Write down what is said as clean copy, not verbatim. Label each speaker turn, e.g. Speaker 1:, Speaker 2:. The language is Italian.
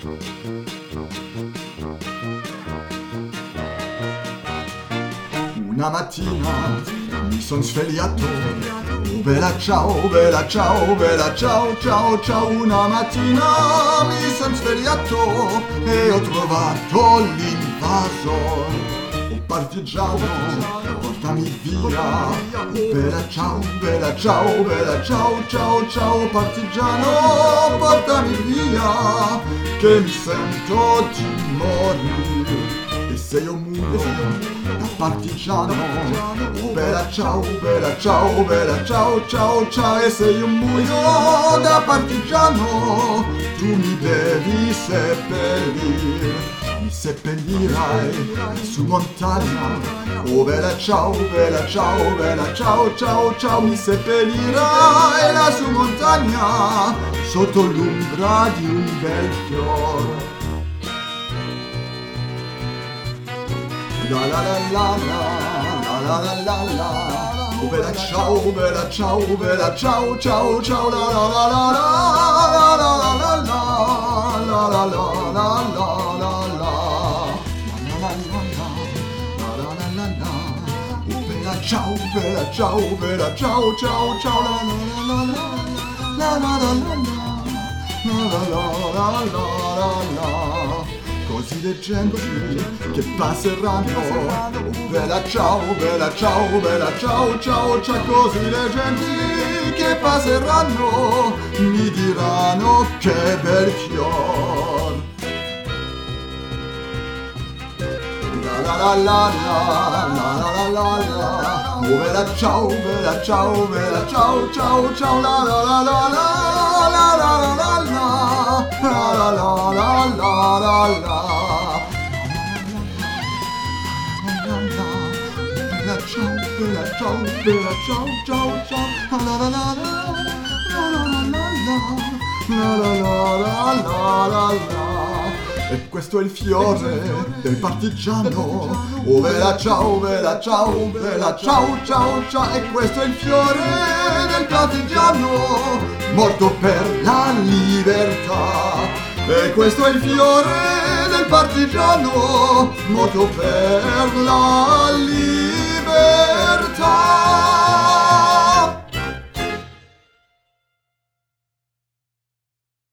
Speaker 1: Una mattina mi son svegliato, bella ciao, bella ciao, bella ciao, ciao, ciao. Una mattina mi son svegliato e ho trovato l'invasor. Oh partigiano, portami via, bella ciao, bella ciao, bella ciao, ciao, ciao. Partigiano, portami via, che mi sento di morire. E se io muoio da partigiano, bella ciao, bella ciao, bella ciao, ciao, ciao. E se io muoio da partigiano, tu mi devi seppellire. Mi seppellirai su montagna, oh bella ciao, bella ciao, bella ciao, ciao, ciao. Mi seppellirai là su montagna, sotto l'ombra di un bel fiore. La la la la la la la la la. Oh bella ciao, bella ciao, bella ciao, ciao, ciao. La la la la la la la la la la la la la la. Ciao, bella ciao, bella ciao, ciao, ciao. La la la la la la la la la la la. Così le genti che passeranno, bella ciao, bella ciao, bella ciao, ciao, ciao. Così le genti che passeranno mi diranno che bel fior. La la la la la la la la. Oh bella ciao, bella ciao, bella ciao, ciao, ciao. La la la la la la la la la la la la la la la. Bella ciao, bella ciao, bella ciao, ciao, ciao. La la la la la la la la la la. E questo è il fiore del partigiano. Oh bella ciao, bella ciao, bella ciao, ciao, ciao. E questo è il fiore del partigiano, morto per la libertà. E questo è il fiore del partigiano, morto per la libertà.